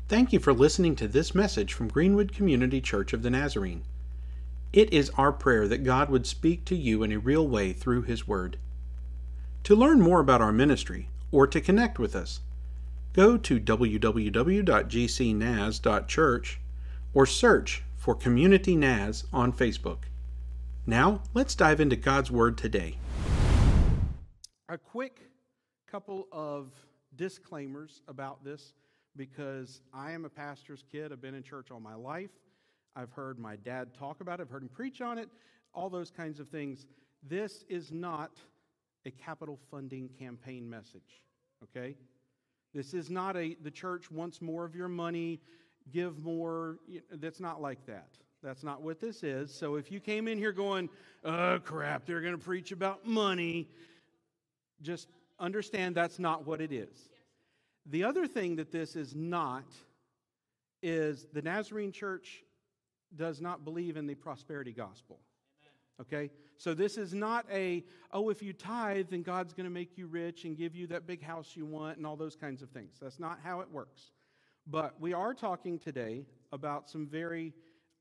Thank you for listening to this message from Greenwood Community Church of the Nazarene. It is our prayer that God would speak to you in a real way through His Word. To learn more about our ministry or to connect with us, go to www.gcnaz.church or search for Community Naz on Facebook. Now, let's dive into God's Word today. A quick couple of disclaimers about this, because I am a pastor's kid. I've been in church all my life. I've heard my dad talk about it. I've heard him preach on it, all those kinds of things. This is not a capital funding campaign message, okay? This is not the church wants more of your money, give more. That's not like that. That's not what this is. So if you came in here going, oh crap, they're going to preach about money, just understand that's not what it is. The other thing that this is not is the Nazarene Church does not believe in the prosperity gospel. Okay? So this is not if you tithe, then God's going to make you rich and give you that big house you want and all those kinds of things. That's not how it works. But we are talking today about some very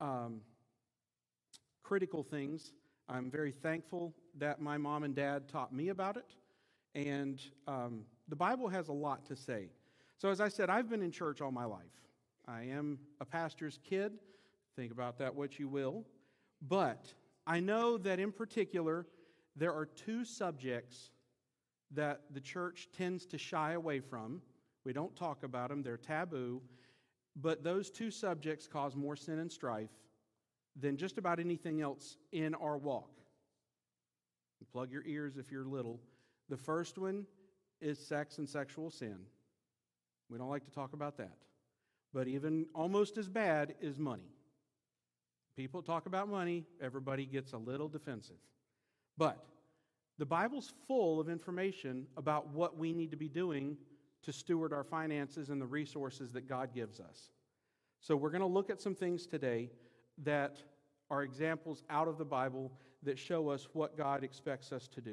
critical things. I'm very thankful that my mom and dad taught me about it. And the Bible has a lot to say. So as I said, I've been in church all my life. I am a pastor's kid. Think about that what you will. But I know that in particular, there are two subjects that the church tends to shy away from. We don't talk about them. They're taboo. But those two subjects cause more sin and strife than just about anything else in our walk. Plug your ears if you're little. The first one is sex and sexual sin. We don't like to talk about that. But even almost as bad is money. People talk about money, everybody gets a little defensive. But the Bible's full of information about what we need to be doing to steward our finances and the resources that God gives us. So we're going to look at some things today that are examples out of the Bible that show us what God expects us to do.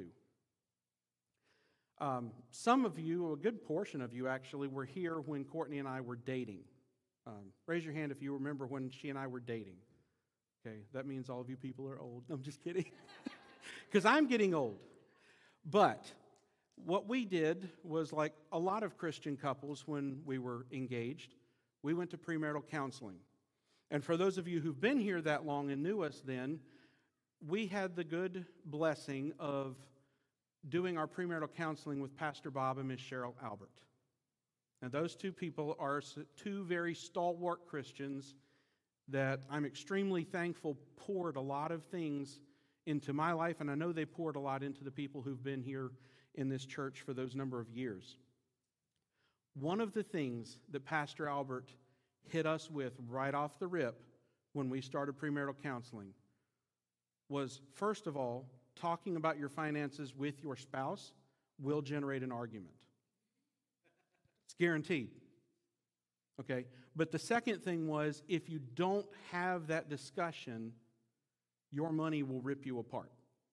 Some of you, a good portion of you actually, were here when Courtney and I were dating. Raise your hand if you remember when she and I were dating. Okay, that means all of you people are old. No, I'm just kidding. Because I'm getting old. But what we did was, like a lot of Christian couples when we were engaged, we went to premarital counseling. And for those of you who've been here that long and knew us then, we had the good blessing of doing our premarital counseling with Pastor Bob and Miss Cheryl Albert. And those two people are two very stalwart Christians that I'm extremely thankful poured a lot of things into my life, and I know they poured a lot into the people who've been here in this church for those number of years. One of the things that Pastor Albert hit us with right off the rip when we started premarital counseling was, first of all, talking about your finances with your spouse will generate an argument. It's guaranteed. Okay? But the second thing was, if you don't have that discussion, your money will rip you apart.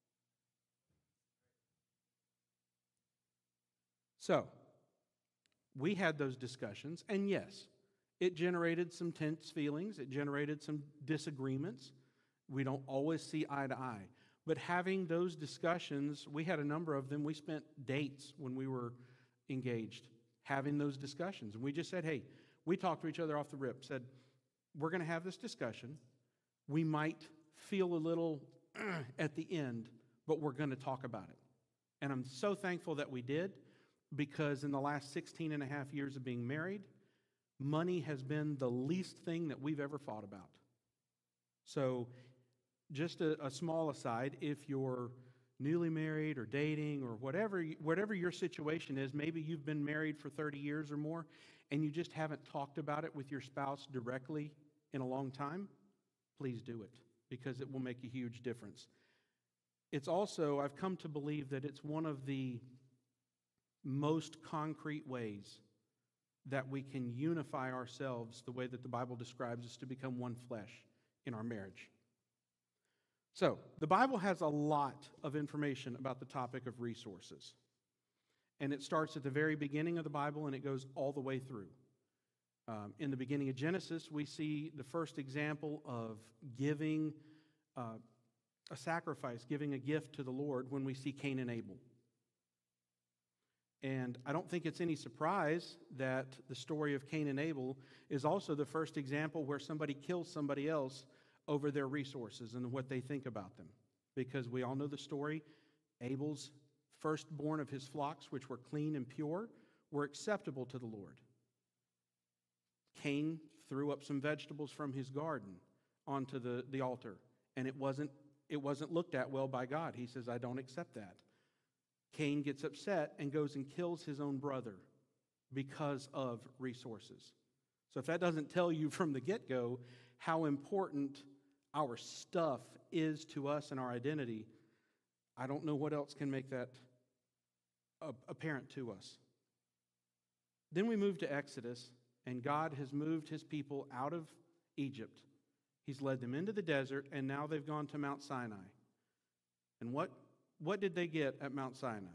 So, we had those discussions, and yes, it generated some tense feelings. It generated some disagreements. We don't always see eye to eye. But having those discussions, we had a number of them. We spent dates when we were engaged having those discussions. And we just said, hey, we talked to each other off the rip, said, we're going to have this discussion. We might feel a little at the end, but we're going to talk about it. And I'm so thankful that we did, because in the last 16 and a half years of being married, money has been the least thing that we've ever fought about. So just a small aside, if you're newly married or dating or whatever your situation is, maybe you've been married for 30 years or more and you just haven't talked about it with your spouse directly in a long time, please do it, because it will make a huge difference. It's also, I've come to believe that it's one of the most concrete ways that we can unify ourselves the way that the Bible describes us, to become one flesh in our marriage. So, the Bible has a lot of information about the topic of resources. And it starts at the very beginning of the Bible and it goes all the way through. In the beginning of Genesis, we see the first example of giving a sacrifice, giving a gift to the Lord when we see Cain and Abel. And I don't think it's any surprise that the story of Cain and Abel is also the first example where somebody kills somebody else over their resources and what they think about them. Because we all know the story. Abel's firstborn of his flocks, which were clean and pure, were acceptable to the Lord. Cain threw up some vegetables from his garden onto the altar, and it wasn't looked at well by God. He says, I don't accept that. Cain gets upset and goes and kills his own brother because of resources. So if that doesn't tell you from the get-go how important our stuff is to us and our identity, I don't know what else can make that apparent to us. Then we move to Exodus, and God has moved his people out of Egypt. He's led them into the desert, and now they've gone to Mount Sinai. And what did they get at Mount Sinai?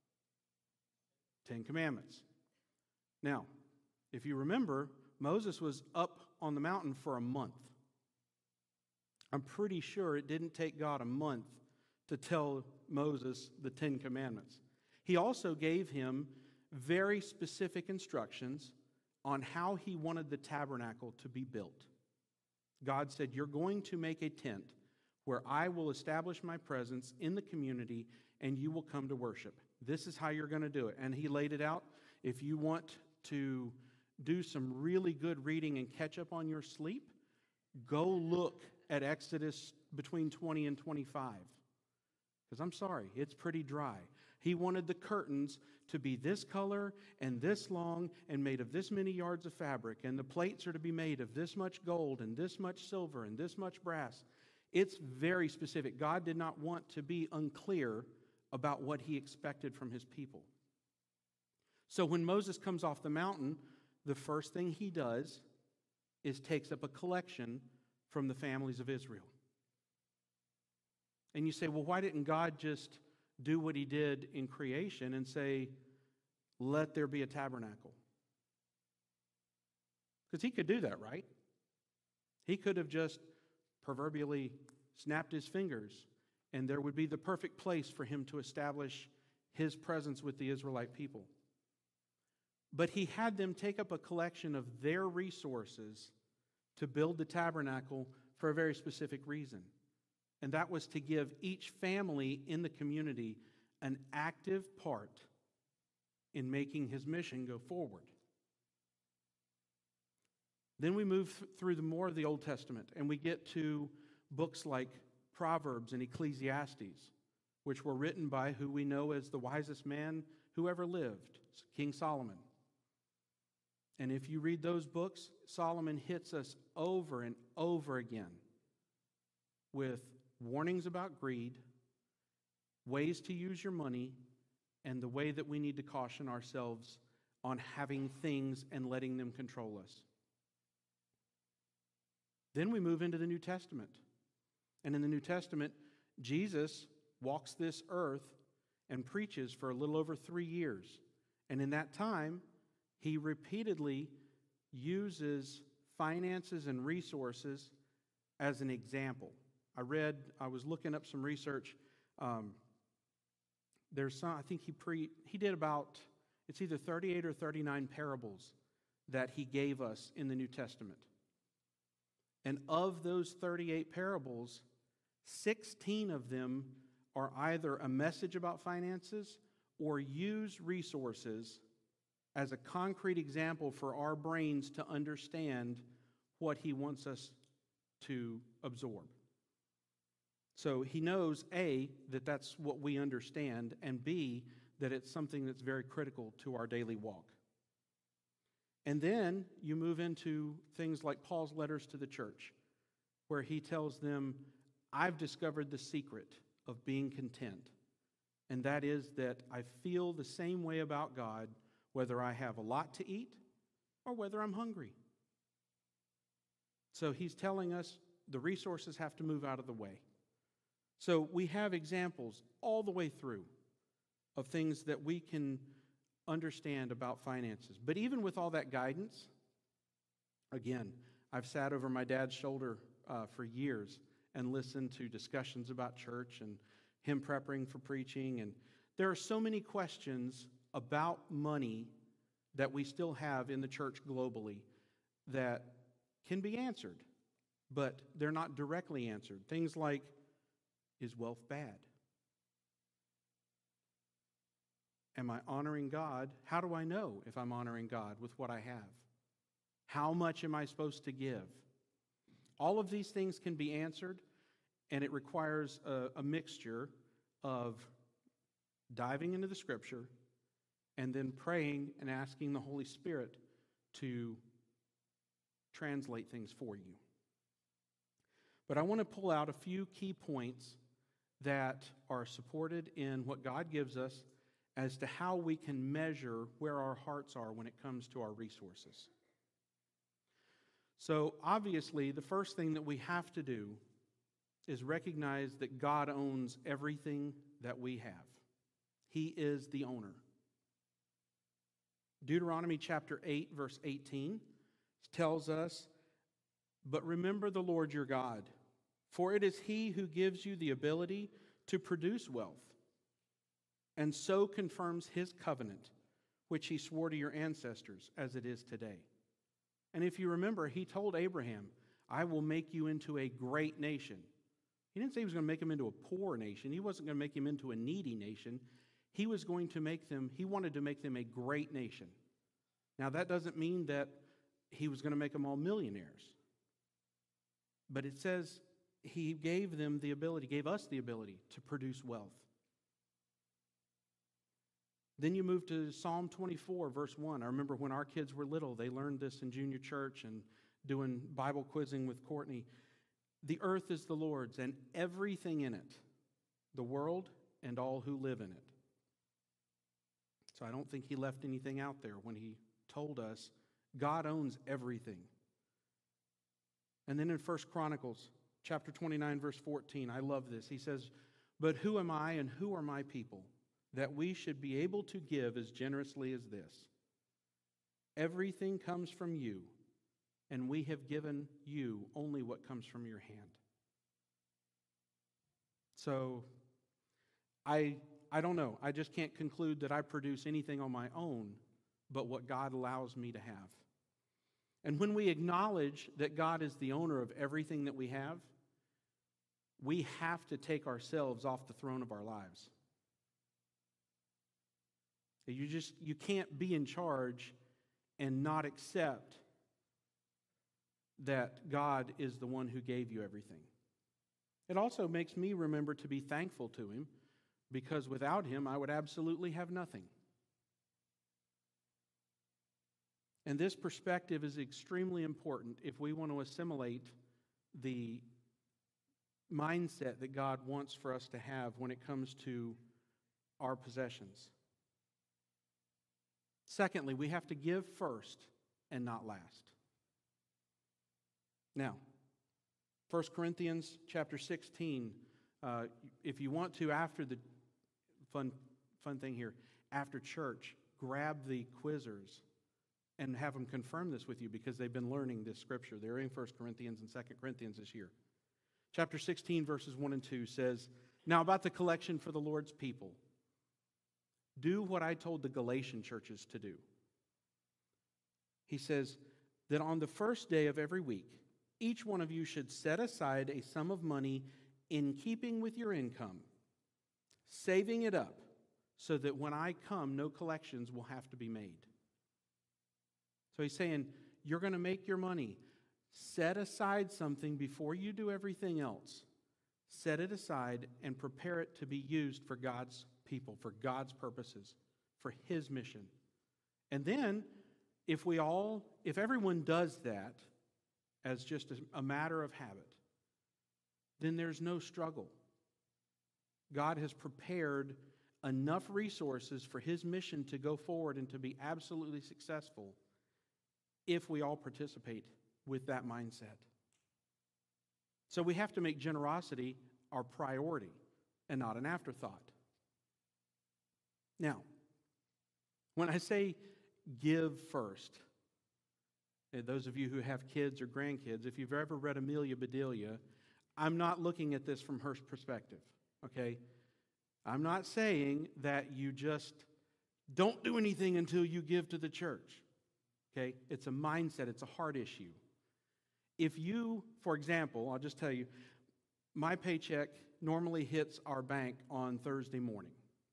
10 Commandments. Now, if you remember, Moses was up on the mountain for a month. I'm pretty sure it didn't take God a month to tell Moses the 10 Commandments. He also gave him very specific instructions on how he wanted the tabernacle to be built. God said, you're going to make a tent where I will establish my presence in the community and you will come to worship. This is how you're going to do it. And he laid it out. If you want to do some really good reading and catch up on your sleep, go look at Exodus between 20 and 25. Because I'm sorry, it's pretty dry. He wanted the curtains to be this color and this long and made of this many yards of fabric. And the plates are to be made of this much gold and this much silver and this much brass. It's very specific. God did not want to be unclear about what he expected from his people. So when Moses comes off the mountain, the first thing he does is takes up a collection from the families of Israel. And you say, well, why didn't God just do what he did in creation and say, let there be a tabernacle? Because he could do that, right? He could have just proverbially snapped his fingers and there would be the perfect place for him to establish his presence with the Israelite people. But he had them take up a collection of their resources to build the tabernacle for a very specific reason. And that was to give each family in the community an active part in making his mission go forward. Then we move through more of the Old Testament, and we get to books like Proverbs and Ecclesiastes, which were written by who we know as the wisest man who ever lived, King Solomon. And if you read those books, Solomon hits us over and over again with warnings about greed, ways to use your money, and the way that we need to caution ourselves on having things and letting them control us. Then we move into the New Testament. And in the New Testament, Jesus walks this earth and preaches for a little over 3 years. And in that time, he repeatedly uses finances and resources as an example. I was looking up some research. There's some, I think he did about, it's either 38 or 39 parables that he gave us in the New Testament. And of those 38 parables, 16 of them are either a message about finances or use resources as a concrete example for our brains to understand what he wants us to absorb. So he knows, A, that that's what we understand, and B, that it's something that's very critical to our daily walk. And then you move into things like Paul's letters to the church, where he tells them, I've discovered the secret of being content. And that is that I feel the same way about God, whether I have a lot to eat or whether I'm hungry. So he's telling us the resources have to move out of the way. So we have examples all the way through of things that we can understand about finances. But even with all that guidance, Again, I've sat over my dad's shoulder for years and listened to discussions about church and him preparing for preaching. And there are so many questions about money that we still have in the church globally that can be answered, but they're not directly answered. Things like, is wealth bad? Am I honoring God? How do I know if I'm honoring God with what I have? How much am I supposed to give? All of these things can be answered, and it requires a mixture of diving into the Scripture and then praying and asking the Holy Spirit to translate things for you. But I want to pull out a few key points that are supported in what God gives us as to how we can measure where our hearts are when it comes to our resources. So obviously, the first thing that we have to do is recognize that God owns everything that we have. He is the owner. Deuteronomy chapter 8, verse 18 tells us, "But remember the Lord your God, for it is He who gives you the ability to produce wealth, and so confirms His covenant, which He swore to your ancestors, as it is today." And if you remember, He told Abraham, "I will make you into a great nation." He didn't say He was going to make him into a poor nation. He wasn't going to make him into a needy nation. He wanted to make them a great nation. Now, that doesn't mean that He was going to make them all millionaires. But it says He gave us the ability to produce wealth. Then you move to Psalm 24, verse 1. I remember when our kids were little, they learned this in junior church and doing Bible quizzing with Courtney. "The earth is the Lord's, and everything in it, the world and all who live in it." So I don't think He left anything out there when He told us God owns everything. And then in 1 Chronicles chapter 29, verse 14, I love this. He says, "But who am I and who are my people, that we should be able to give as generously as this? Everything comes from you, and we have given you only what comes from your hand." So I don't know. I just can't conclude that I produce anything on my own but what God allows me to have. And when we acknowledge that God is the owner of everything that we have to take ourselves off the throne of our lives. You can't be in charge and not accept that God is the one who gave you everything. It also makes me remember to be thankful to Him, because without Him, I would absolutely have nothing. And this perspective is extremely important if we want to assimilate the mindset that God wants for us to have when it comes to our possessions. Secondly, we have to give first and not last. Now, 1 Corinthians chapter 16, if you want to, after the fun thing here, after church, grab the quizzers and have them confirm this with you, because they've been learning this scripture. They're in 1 Corinthians and 2 Corinthians this year. Chapter 16, verses 1 and 2 says, "Now about the collection for the Lord's people, do what I told the Galatian churches to do." He says that on the first day of every week, each one of you should set aside a sum of money in keeping with your income, saving it up so that when I come, no collections will have to be made. So he's saying, you're going to make your money. Set aside something before you do everything else. Set it aside and prepare it to be used for God's people, for God's purposes, for His mission. And then, if everyone does that as just a matter of habit, then there's no struggle. God has prepared enough resources for His mission to go forward and to be absolutely successful if we all participate with that mindset. So we have to make generosity our priority and not an afterthought. Now, when I say give first, And those of you who have kids or grandkids, if you've ever read Amelia Bedelia, I'm not looking at this from her perspective, okay? I'm not saying that you just don't do anything until you give to the church, okay? It's a mindset, it's a heart issue. If you, for example, I'll just tell you, my paycheck normally hits our bank on Thursday morning.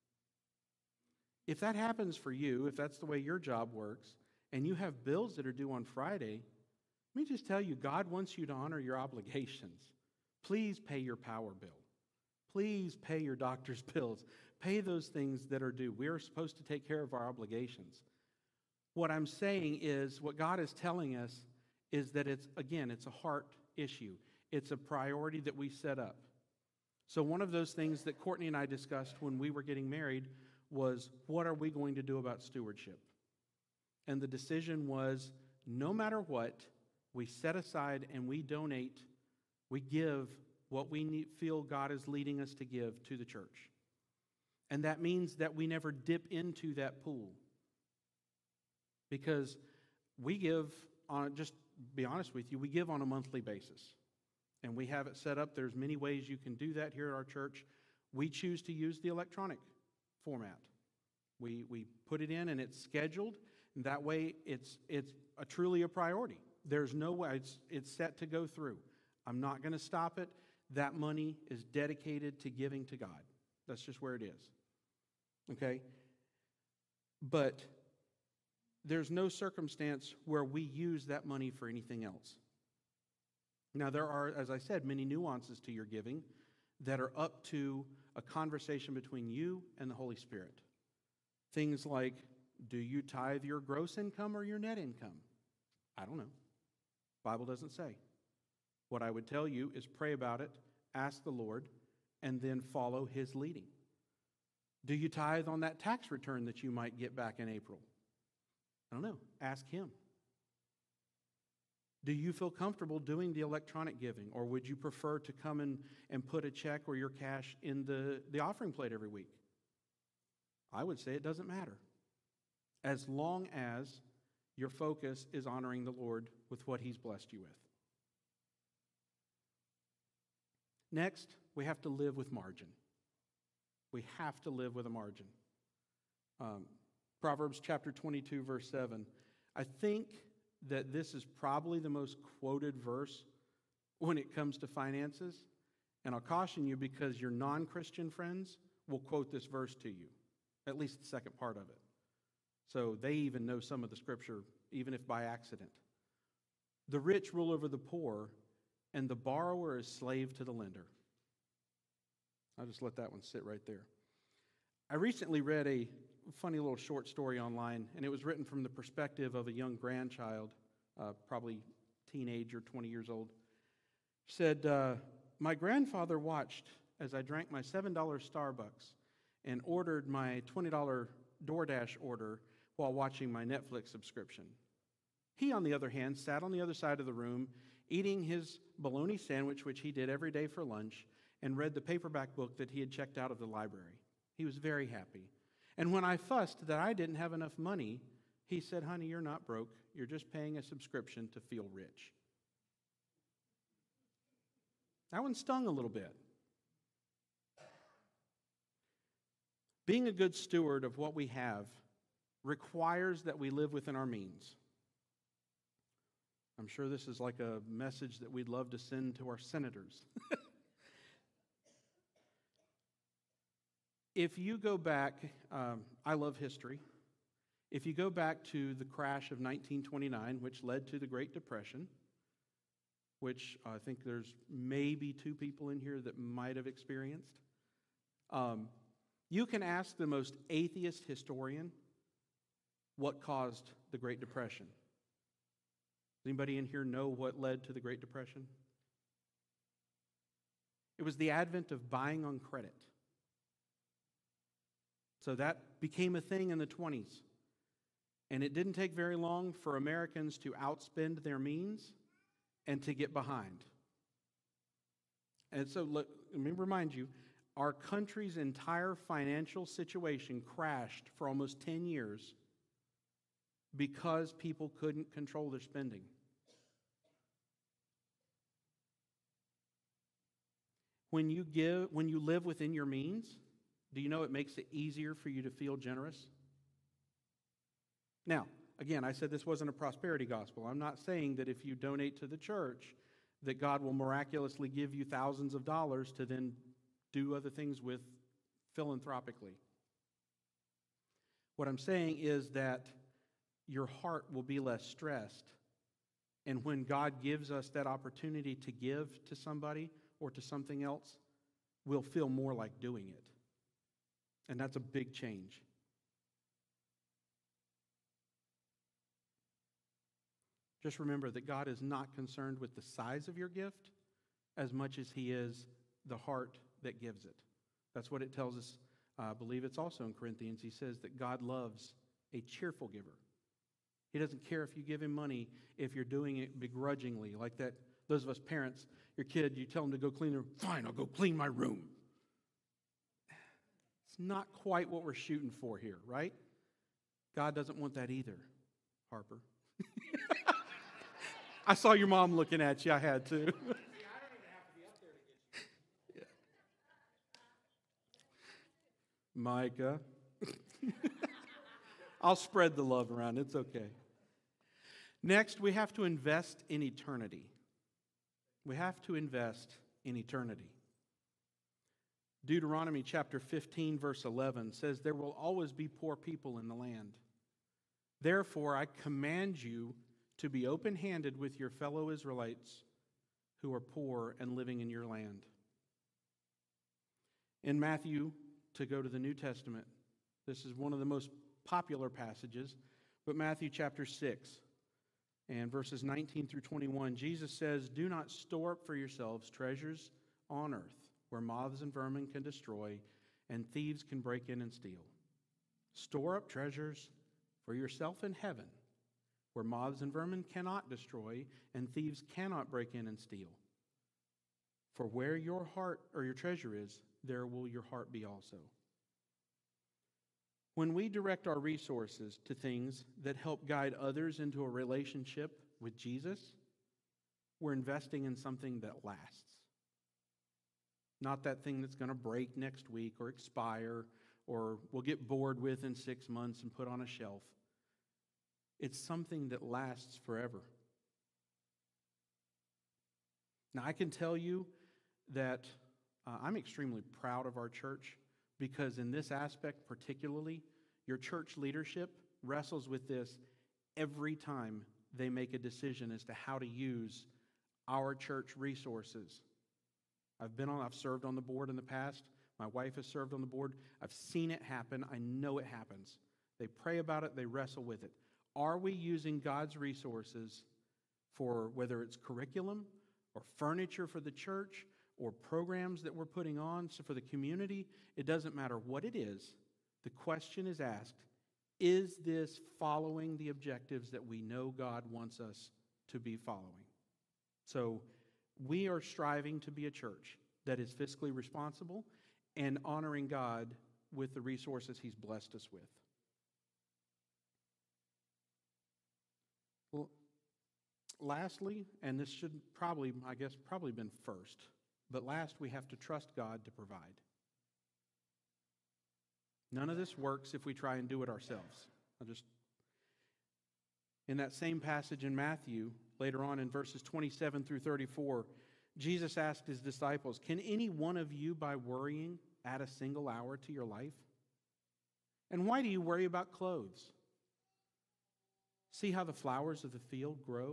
If that happens for you, if that's the way your job works, and you have bills that are due on Friday, let me just tell you, God wants you to honor your obligations. Please pay your power bill. Please pay your doctor's bills. Pay those things that are due. We are supposed to take care of our obligations. What I'm saying is, what God is telling us is that it's a heart issue. It's a priority that we set up. So one of those things that Courtney and I discussed when we were getting married was, what are we going to do about stewardship? And the decision was, no matter what, we set aside and we donate, we give what we feel God is leading us to give to the church. And that means that we never dip into that pool. Because we give, just be honest with you, we give on a monthly basis. And we have it set up. There's many ways you can do that here at our church. We choose to use the electronic format. We put it in and it's scheduled. And that way it's truly a priority. There's no way, it's set to go through. I'm not going to stop it. That money is dedicated to giving to God. That's just where it is. Okay? But there's no circumstance where we use that money for anything else. Now, there are, as I said, many nuances to your giving that are up to a conversation between you and the Holy Spirit. Things like, do you tithe your gross income or your net income? I don't know. Bible doesn't say. What I would tell you is pray about it, ask the Lord, and then follow His leading. Do you tithe on that tax return that you might get back in April? I don't know. Ask Him. Do you feel comfortable doing the electronic giving, or would you prefer to come and put a check or your cash in the offering plate every week? I would say it doesn't matter, as long as your focus is honoring the Lord with what He's blessed you with. Next, we have to live with margin. We have to live with a margin. Proverbs chapter 22, verse 7. I think that this is probably the most quoted verse when it comes to finances. And I'll caution you, because your non-Christian friends will quote this verse to you, at least the second part of it. So they even know some of the scripture, even if by accident. The rich rule over the poor, and the borrower is slave to the lender. I'll just let that one sit right there. I recently read a funny little short story online, and it was written from the perspective of a young grandchild, probably teenage or 20 years old. Said, my grandfather watched as I drank my $7 Starbucks and ordered my $20 DoorDash order while watching my Netflix subscription. He, on the other hand, sat on the other side of the room eating his bologna sandwich, which he did every day for lunch, and read the paperback book that he had checked out of the library. He was very happy. And when I fussed that I didn't have enough money, he said, honey, you're not broke. You're just paying a subscription to feel rich. That one stung a little bit. Being a good steward of what we have requires that we live within our means. I'm sure this is like a message that we'd love to send to our senators. If you go back, I love history. If you go back to the crash of 1929, which led to the Great Depression, which I think there's maybe 2 people in here that might have experienced, you can ask the most atheist historian what caused the Great Depression. Does anybody in here know what led to the Great Depression? It was the advent of buying on credit. So that became a thing in the 20s. And it didn't take very long for Americans to outspend their means and to get behind. And so let me remind you, our country's entire financial situation crashed for almost 10 years because people couldn't control their spending. When you live within your means, do you know it makes it easier for you to feel generous? Now, again, I said this wasn't a prosperity gospel. I'm not saying that if you donate to the church, that God will miraculously give you thousands of dollars to then do other things with philanthropically. What I'm saying is that your heart will be less stressed. And when God gives us that opportunity to give to somebody or to something else, we'll feel more like doing it. And that's a big change. Just remember that God is not concerned with the size of your gift as much as He is the heart that gives it. That's what it tells us. I believe it's also in Corinthians. He says that God loves a cheerful giver. He doesn't care if you give Him money if you're doing it begrudgingly. Like that, those of us parents, your kid, you tell them to go clean their room. Fine, I'll go clean my room. It's not quite what we're shooting for here, right? God doesn't want that either, Harper. I saw your mom looking at you. I had to. See, I don't even have to be up there to get you. Micah. I'll spread the love around. It's okay. Next, we have to invest in eternity. We have to invest in eternity. Deuteronomy chapter 15, verse 11 says, "There will always be poor people in the land. Therefore, I command you to be open-handed with your fellow Israelites who are poor and living in your land." In Matthew, to go to the New Testament, this is one of the most popular passages, but Matthew chapter 6 and verses 19 through 21, Jesus says, "Do not store up for yourselves treasures on earth, where moths and vermin can destroy, and thieves can break in and steal. Store up treasures for yourself in heaven, where moths and vermin cannot destroy, and thieves cannot break in and steal. For where your heart or your treasure is, there will your heart be also." When we direct our resources to things that help guide others into a relationship with Jesus, we're investing in something that lasts. Not that thing that's going to break next week or expire or we'll get bored with in 6 months and put on a shelf. It's something that lasts forever. Now, I can tell you that I'm extremely proud of our church because in this aspect particularly, your church leadership wrestles with this every time they make a decision as to how to use our church resources. I've served on the board in the past. My wife has served on the board. I've seen it happen. I know it happens. They pray about it. They wrestle with it. Are we using God's resources for whether it's curriculum or furniture for the church or programs that we're putting on so for the community? It doesn't matter what it is. The question is asked, is this following the objectives that we know God wants us to be following? So we are striving to be a church that is fiscally responsible and honoring God with the resources He's blessed us with. Well, lastly, and this should probably been first, but last we have to trust God to provide. None of this works if we try and do it ourselves. In that same passage in Matthew, later on in verses 27 through 34, Jesus asked His disciples, "Can any one of you, by worrying, add a single hour to your life? And why do you worry about clothes? See how the flowers of the field grow?"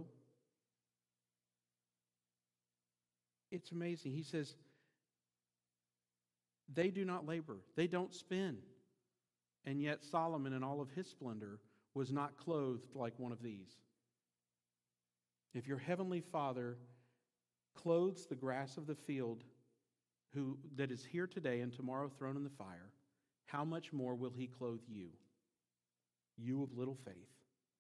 It's amazing. He says, they do not labor, they don't spin. And yet Solomon in all of his splendor was not clothed like one of these. If your heavenly Father clothes the grass of the field that is here today and tomorrow thrown in the fire, how much more will He clothe you, you of little faith?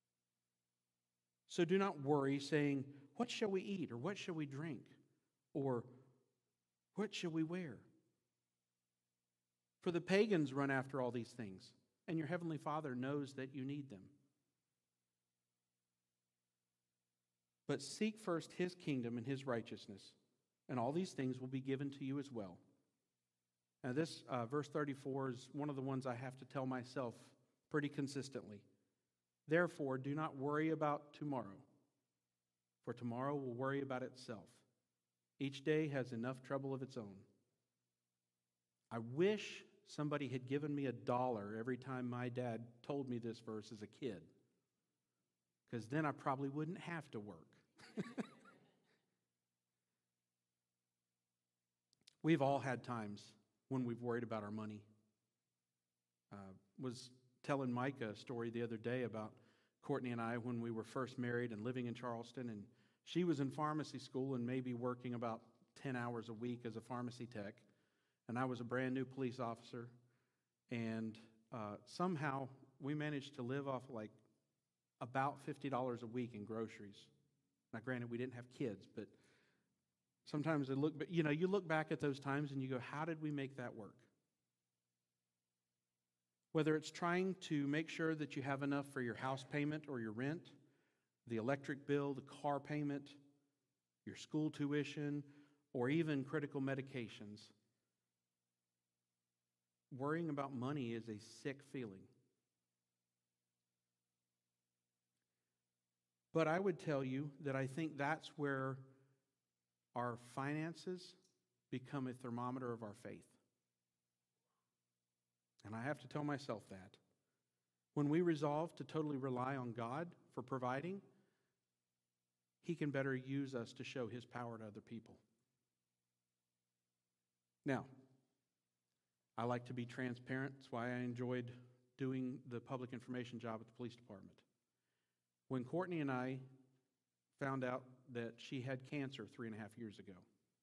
So do not worry, saying, "What shall we eat? Or what shall we drink? Or what shall we wear?" For the pagans run after all these things, and your heavenly Father knows that you need them. But seek first his kingdom and his righteousness, and all these things will be given to you as well. Now this verse 34 is one of the ones I have to tell myself pretty consistently. Therefore, do not worry about tomorrow, for tomorrow will worry about itself. Each day has enough trouble of its own. I wish somebody had given me $1 every time my dad told me this verse as a kid, because then I probably wouldn't have to work. We've all had times when we've worried about our money. Was telling Micah a story the other day about Courtney and I when we were first married and living in Charleston, and she was in pharmacy school and maybe working about 10 hours a week as a pharmacy tech, and I was a brand new police officer, and somehow we managed to live off like about $50 a week in groceries. Now, granted, we didn't have kids, but sometimes you look back at those times and you go, how did we make that work? Whether it's trying to make sure that you have enough for your house payment or your rent, the electric bill, the car payment, your school tuition, or even critical medications, worrying about money is a sick feeling. But I would tell you that I think that's where our finances become a thermometer of our faith. And I have to tell myself that. When we resolve to totally rely on God for providing, He can better use us to show His power to other people. Now, I like to be transparent. That's why I enjoyed doing the public information job at the police department. When Courtney and I found out that she had cancer 3.5 years ago,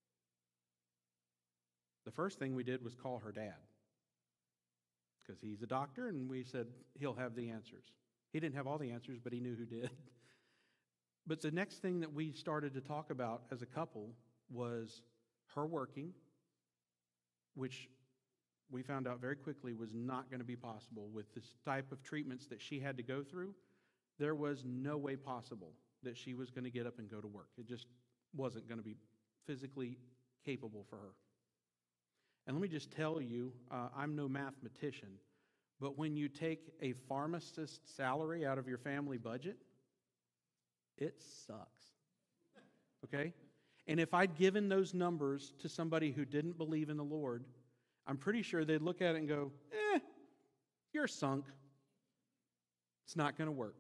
the first thing we did was call her dad, because he's a doctor, and we said he'll have the answers. He didn't have all the answers, but he knew who did. But the next thing that we started to talk about as a couple was her working, which we found out very quickly was not going to be possible with this type of treatments that she had to go through. There was no way possible that she was going to get up and go to work. It just wasn't going to be physically capable for her. And let me just tell you, I'm no mathematician, but when you take a pharmacist's salary out of your family budget, it sucks. Okay? And if I'd given those numbers to somebody who didn't believe in the Lord, I'm pretty sure they'd look at it and go, you're sunk. It's not going to work.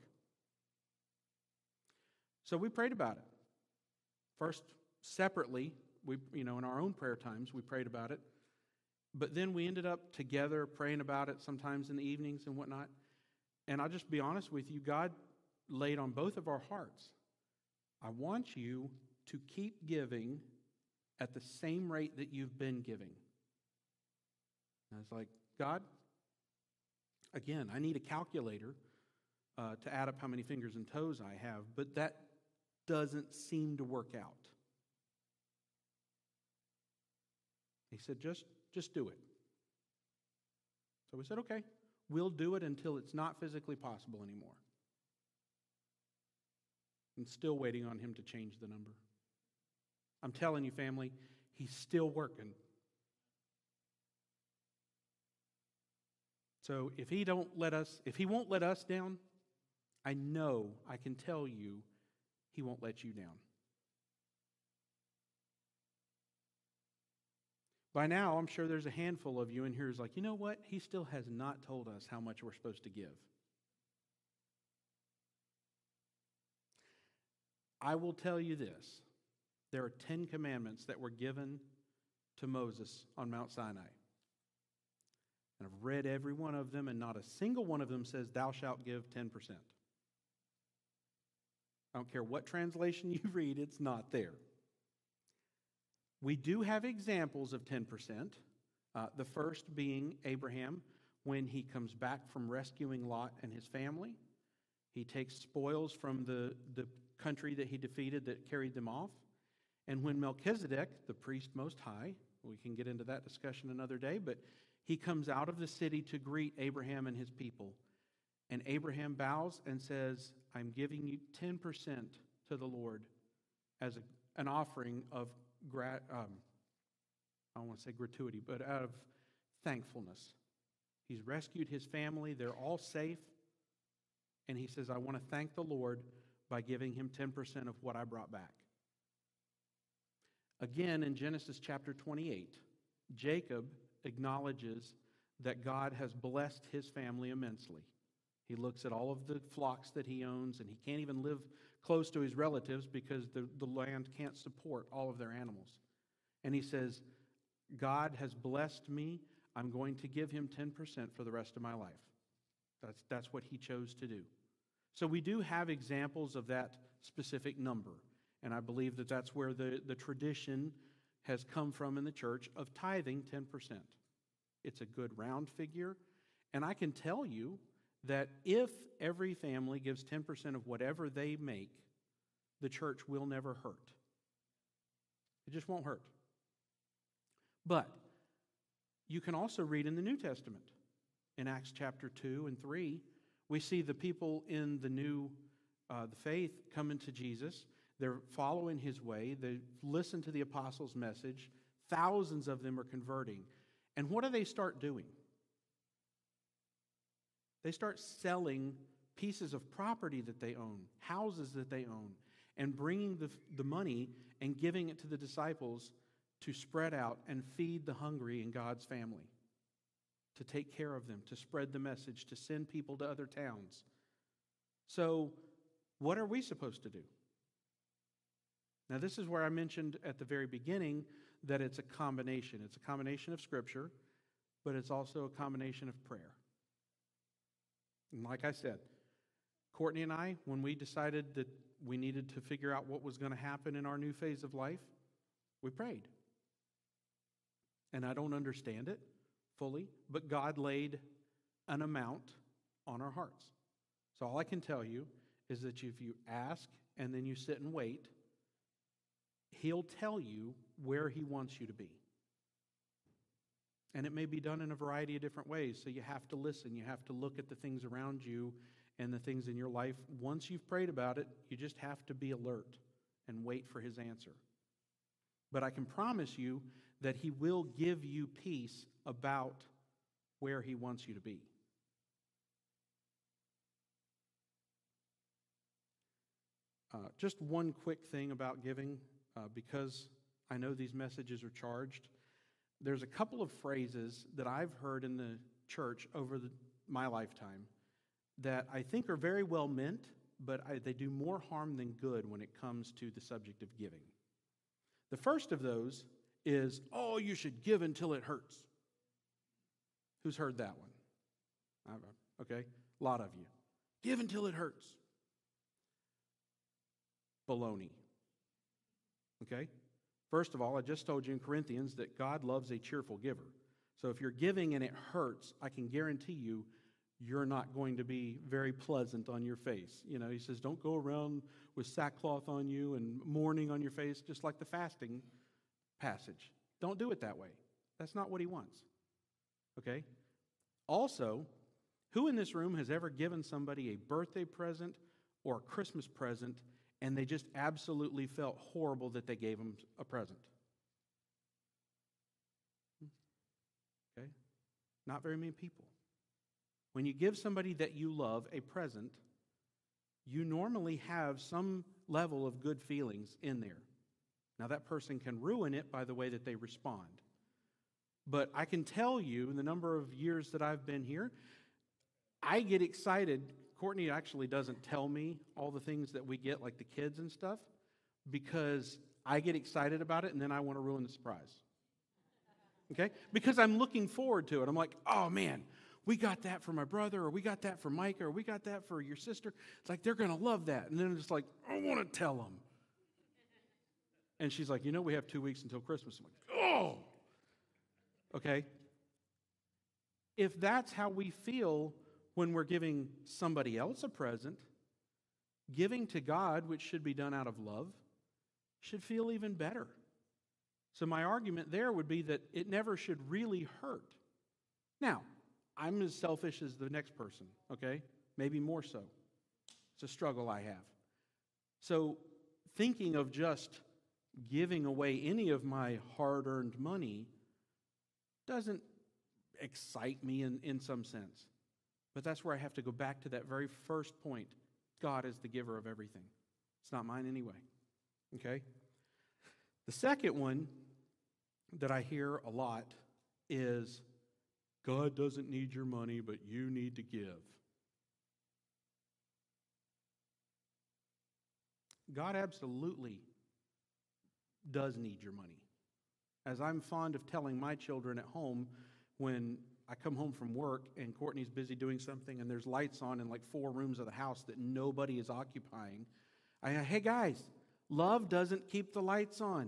So we prayed about it. First, separately, in our own prayer times, we prayed about it. But then we ended up together praying about it sometimes in the evenings and whatnot. And I'll just be honest with you, God laid on both of our hearts, I want you to keep giving at the same rate that you've been giving. And I was like, God, again, I need a calculator to add up how many fingers and toes I have, but that doesn't seem to work out. He said, just do it. So we said, okay, we'll do it until it's not physically possible anymore. I'm still waiting on him to change the number. I'm telling you, family, he's still working. So if he won't let us down, I know, I can tell you, he won't let you down. By now, I'm sure there's a handful of you in here who's like, you know what? He still has not told us how much we're supposed to give. I will tell you this. There are 10 commandments that were given to Moses on Mount Sinai. And I've read every one of them, and not a single one of them says, thou shalt give 10%. I don't care what translation you read, it's not there. We do have examples of 10%. The first being Abraham, when he comes back from rescuing Lot and his family. He takes spoils from the country that he defeated that carried them off. And when Melchizedek, the priest most high, we can get into that discussion another day, but he comes out of the city to greet Abraham and his people. And Abraham bows and says, I'm giving you 10% to the Lord as an offering of, I don't want to say gratuity, but out of thankfulness. He's rescued his family. They're all safe. And he says, I want to thank the Lord by giving him 10% of what I brought back. Again, in Genesis chapter 28, Jacob acknowledges that God has blessed his family immensely. He looks at all of the flocks that he owns, and he can't even live close to his relatives because the land can't support all of their animals. And he says, God has blessed me. I'm going to give him 10% for the rest of my life. That's what he chose to do. So we do have examples of that specific number. And I believe that that's where the tradition has come from in the church of tithing 10%. It's a good round figure. And I can tell you that if every family gives 10% of whatever they make, the church will never hurt. It just won't hurt. But you can also read in the New Testament. In Acts chapter 2 and 3, we see the people in the faith coming to Jesus. They're following his way. They listen to the apostles' message. Thousands of them are converting. And what do they start doing? They start selling pieces of property that they own, houses that they own, and bringing the money and giving it to the disciples to spread out and feed the hungry in God's family, to take care of them, to spread the message, to send people to other towns. So, what are we supposed to do? Now, this is where I mentioned at the very beginning that it's a combination. It's a combination of Scripture, but it's also a combination of prayer. And like I said, Courtney and I, when we decided that we needed to figure out what was going to happen in our new phase of life, we prayed. And I don't understand it fully, but God laid an amount on our hearts. So all I can tell you is that if you ask and then you sit and wait, He'll tell you where He wants you to be. And it may be done in a variety of different ways, so you have to listen. You have to look at the things around you and the things in your life. Once you've prayed about it, you just have to be alert and wait for His answer. But I can promise you that He will give you peace about where He wants you to be. Just one quick thing about giving, because I know these messages are charged. There's a couple of phrases that I've heard in the church over my lifetime that I think are very well meant, but they do more harm than good when it comes to the subject of giving. The first of those is, oh, you should give until it hurts. Who's heard that one? Okay, a lot of you. Give until it hurts. Baloney. Okay? First of all, I just told you in Corinthians that God loves a cheerful giver. So if you're giving and it hurts, I can guarantee you, you're not going to be very pleasant on your face. You know, He says, don't go around with sackcloth on you and mourning on your face, just like the fasting passage. Don't do it that way. That's not what He wants. Okay? Also, who in this room has ever given somebody a birthday present or a Christmas present and they just absolutely felt horrible that they gave them a present? Okay? Not very many people. When you give somebody that you love a present, you normally have some level of good feelings in there. Now, that person can ruin it by the way that they respond. But I can tell you, in the number of years that I've been here, I get excited. Courtney actually doesn't tell me all the things that we get, like the kids and stuff, because I get excited about it and then I want to ruin the surprise. Okay? Because I'm looking forward to it. I'm like, oh man, we got that for my brother, or we got that for Micah, or we got that for your sister. It's like, they're going to love that. And then I'm just like, I want to tell them. And she's like, we have 2 weeks until Christmas. I'm like, oh! Okay? If that's how we feel when we're giving somebody else a present, giving to God, which should be done out of love, should feel even better. So my argument there would be that it never should really hurt. Now, I'm as selfish as the next person, okay? Maybe more so. It's a struggle I have. So thinking of just giving away any of my hard-earned money doesn't excite me in some sense. But that's where I have to go back to that very first point. God is the giver of everything. It's not mine anyway. Okay? The second one that I hear a lot is, God doesn't need your money, but you need to give. God absolutely does need your money. As I'm fond of telling my children at home, when I come home from work and Courtney's busy doing something and there's lights on in like 4 rooms of the house that nobody is occupying, hey guys, love doesn't keep the lights on.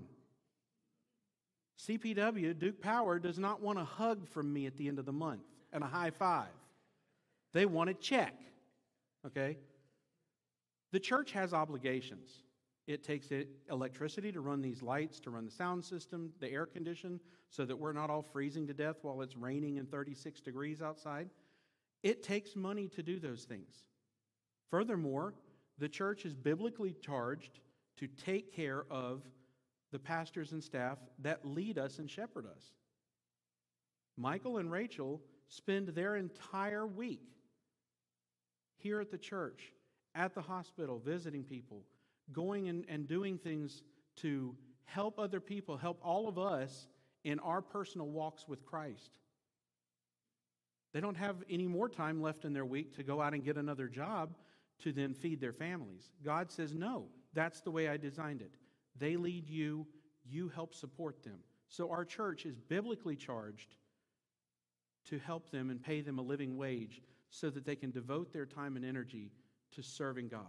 CPW, Duke Power, does not want a hug from me at the end of the month and a high five. They want a check. Okay? The church has obligations. It takes electricity to run these lights, to run the sound system, the air condition, so that we're not all freezing to death while it's raining and 36 degrees outside. It takes money to do those things. Furthermore, the church is biblically charged to take care of the pastors and staff that lead us and shepherd us. Michael and Rachel spend their entire week here at the church, at the hospital, visiting people, going and doing things to help other people, help all of us in our personal walks with Christ. They don't have any more time left in their week to go out and get another job to then feed their families. God says, no, that's the way I designed it. They lead you, you help support them. So our church is biblically charged to help them and pay them a living wage so that they can devote their time and energy to serving God.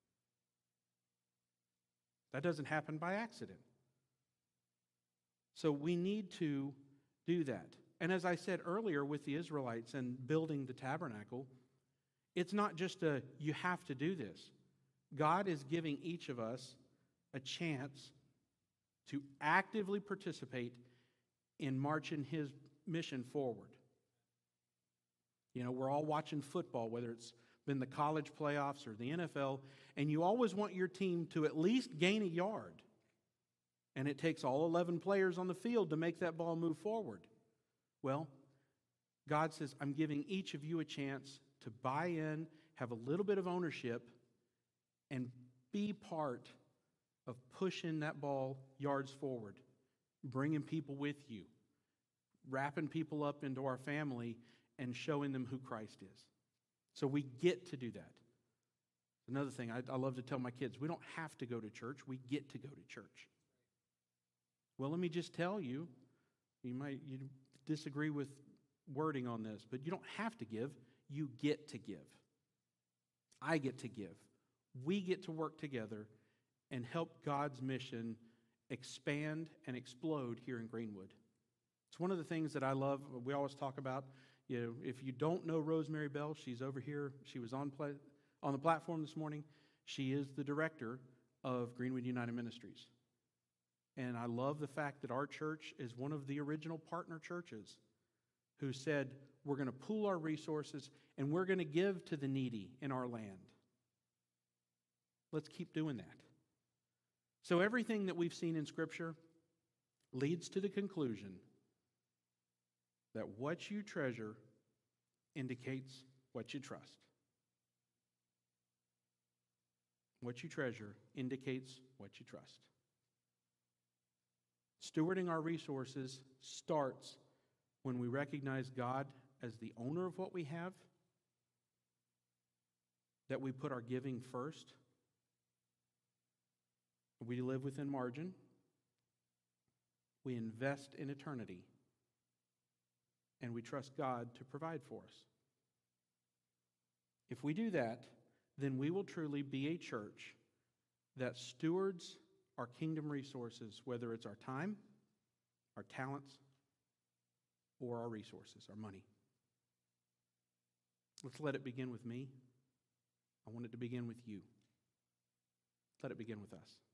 That doesn't happen by accident. So we need to do that. And as I said earlier with the Israelites and building the tabernacle, it's not just you have to do this. God is giving each of us a chance to actively participate in marching His mission forward. You know, we're all watching football, whether it's been the college playoffs or the NFL, and you always want your team to at least gain a yard. And it takes all 11 players on the field to make that ball move forward. Well, God says, I'm giving each of you a chance to buy in, have a little bit of ownership, and be part of pushing that ball yards forward, bringing people with you, wrapping people up into our family, and showing them who Christ is. So we get to do that. Another thing I love to tell my kids, we don't have to go to church, we get to go to church. Well, let me just tell you, you disagree with wording on this, but you don't have to give, you get to give. I get to give. We get to work together and help God's mission expand and explode here in Greenwood. It's one of the things that I love. We always talk about, you know, if you don't know Rosemary Bell, she's over here. She was on the platform this morning. She is the director of Greenwood United Ministries. And I love the fact that our church is one of the original partner churches who said, we're going to pool our resources and we're going to give to the needy in our land. Let's keep doing that. So everything that we've seen in Scripture leads to the conclusion that what you treasure indicates what you trust. What you treasure indicates what you trust. Stewarding our resources starts when we recognize God as the owner of what we have, that we put our giving first, we live within margin, we invest in eternity, and we trust God to provide for us. If we do that, then we will truly be a church that stewards our kingdom resources, whether it's our time, our talents, or our resources, our money. Let's let it begin with me. I want it to begin with you. Let it begin with us.